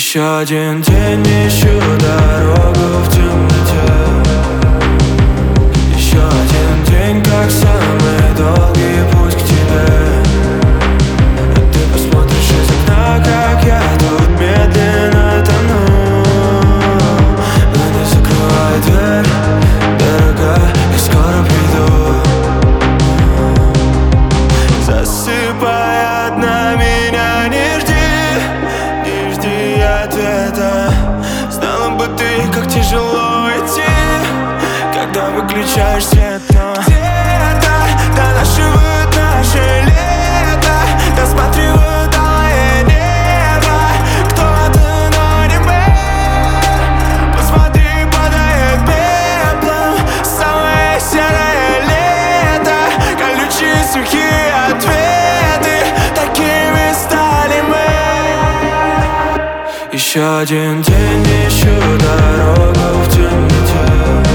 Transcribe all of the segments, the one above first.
Еще один день, ищу дорогу в темноте. Еще один день, как самый долгий путь к тебе. А ты посмотришь из окна, как я тут медленно тону. Но не закрывай дверь, дорогая, я скоро приду. Засыпай одна, меня не жди ответа. Знала бы ты, как тяжело идти, когда выключаешь свет. Но где-то донашивают наше лето, досматривают алое небо. Кто-то, но не мы. Посмотри, падает пеплом самое серое лето. Колючие сухие ответы, такими стали мы. Еще один день, ищу дорогу в темноте.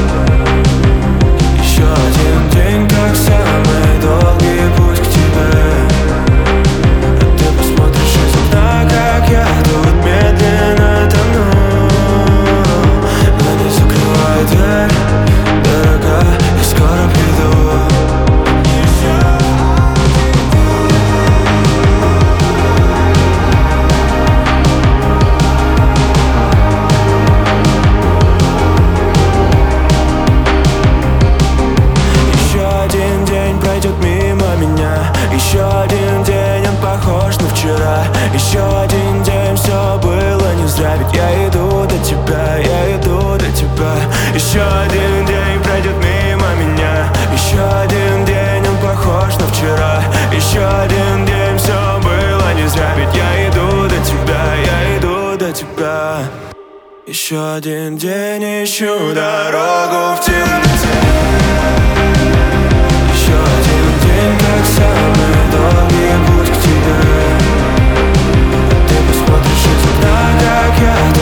Еще один день, как самый долгий путь к тебе. А ты посмотришь из окна, как я тут медленно тону. Но не закрывай дверь, дорогая, я скоро приду. Еще один день, он похож на вчера. Еще один день, все было не зря. Ведь я иду до тебя, я иду до тебя. Еще один день пройдет мимо меня. Еще один день, он похож на вчера. Еще один день, все было не зря. Ведь я иду до тебя, я иду до тебя. Еще один день, ищу дорогу в темноте. Еще один день, как самый долгий путь к тебе. Ты посмотришь из окна, как я